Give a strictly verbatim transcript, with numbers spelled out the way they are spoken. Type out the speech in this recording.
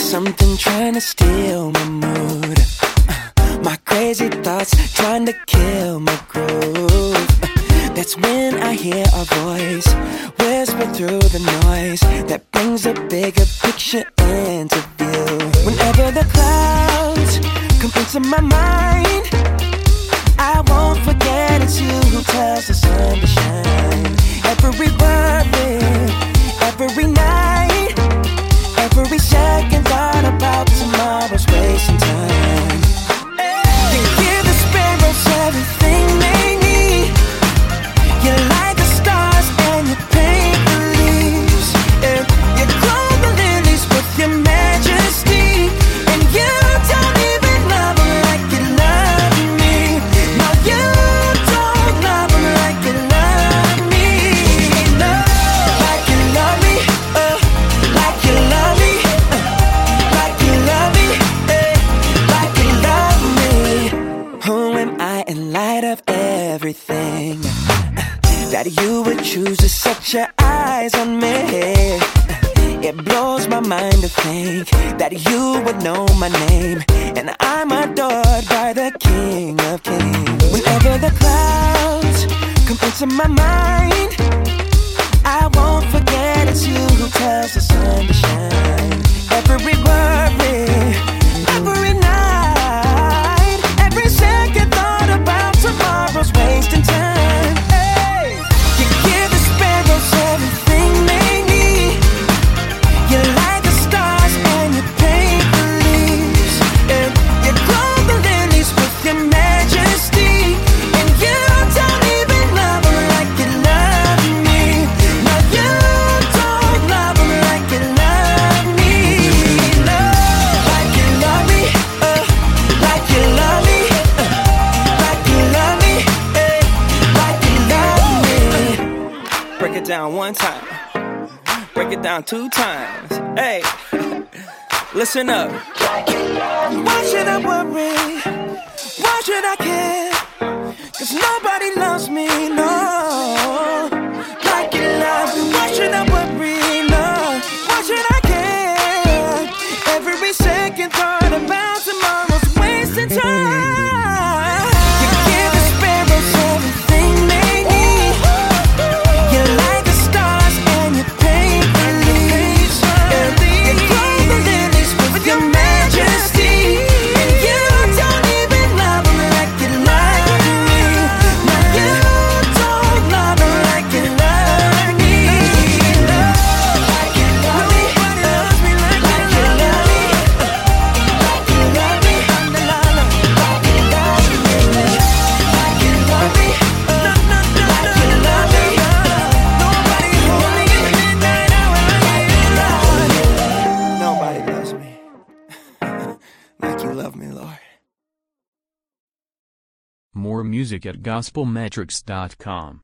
something trying to steal my mood. uh, My crazy thoughts trying to kill my groove. uh, That's when I hear a voice whisper through the noise that brings a bigger picture into view. Whenever the clouds come into my mind, I won't forget it's you who tells the sun to shine. Every worry, every night, every second thought about tomorrow's wasting time. You give the sparrows everything they need. You light the stars and you paint the leaves. And you grow the lilies with your majesty. And you don't even love them like you love me. No, you don't love them like you love me. No, like you love me, uh, like you love me, uh, like you love me, eh, like you love me. Who am I in light of everything that you would choose to set your eyes on me? It blows my mind to think that you would know my name, and I'm adored by the King of Kings. Whenever the clouds come into my mind, I won't forget it's you who tells the sun to shine. Every worry, every night, every second thought about tomorrow's wasting time. Hey, you give the sparrows everything they need. You light the stars and you paint the leaves. And you grow the lilies with your majesty. And you don't even love them like you love me. No, you don't love them like you love me. No, like you love me, uh, like you love me, uh, like you love me, eh, like you love me. Break it down one time. Break it down two times. Hey, listen up. Why should I worry? Why should I care? Cause nobody loves me, no, like you love me. Why should I worry? No, why should I care? Every second thought about tomorrow's wasting time. You give the sparrows everything they need. You light the stars and you paint the leaves. And you grow the lilies with your majesty. And you don't even love them like you love me. No, you don't love them like you love me. No, like you love me. Nobody loves me like you love me. Like you love me. Like you love me. Like you love me. No, no, no, like you love me. Nobody hold me in the midnight hour like you love me. Nobody loves me like you love me, Lord. More music at gospel metrics dot com.